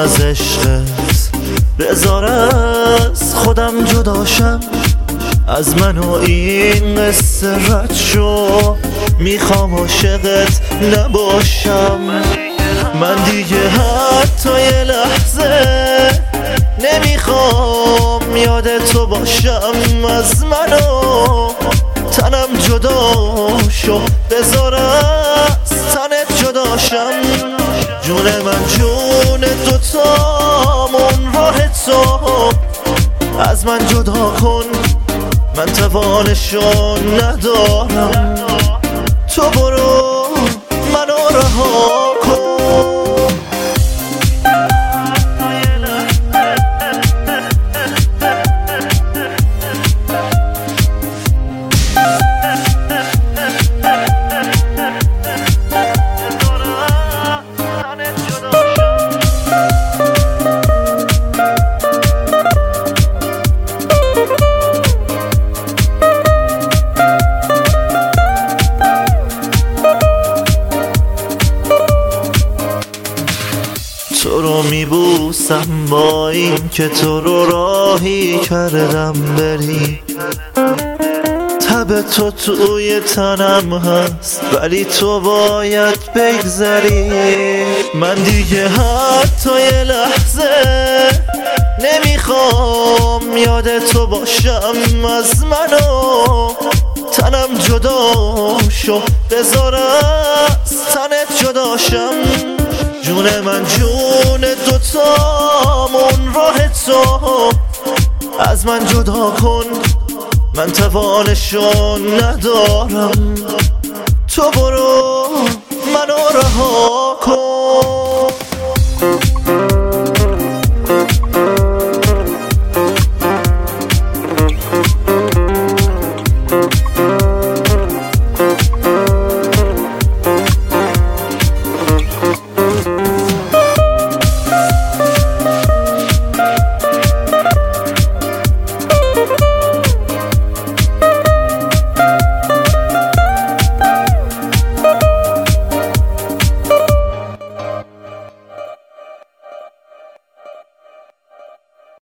از عشقت بذار از خودم جداشم، از من و این قصه رد شو، میخوام عاشقت نباشم. من دیگه حتی یه لحظه نمیخوام یاد تو باشم، از من و تنم جدا شو، بذار از تنت جداشم. جون من جون دوتامون راه تو، از من جدا کن، من توانشو ندارم، تو برو منو رها کن. تو رو میبوسم با این که تو رو راهی کردم بری، تب تو توی تنم هست ولی تو باید بگذری. من دیگه حتی یه لحظه نمیخوام یاد تو باشم، از من و تنم جدا شو، بذار از تنت جداشم. جون من جون دوتامون راه تو، از من جدا کن، من توانشو ندارم، تو برو منو رها کن.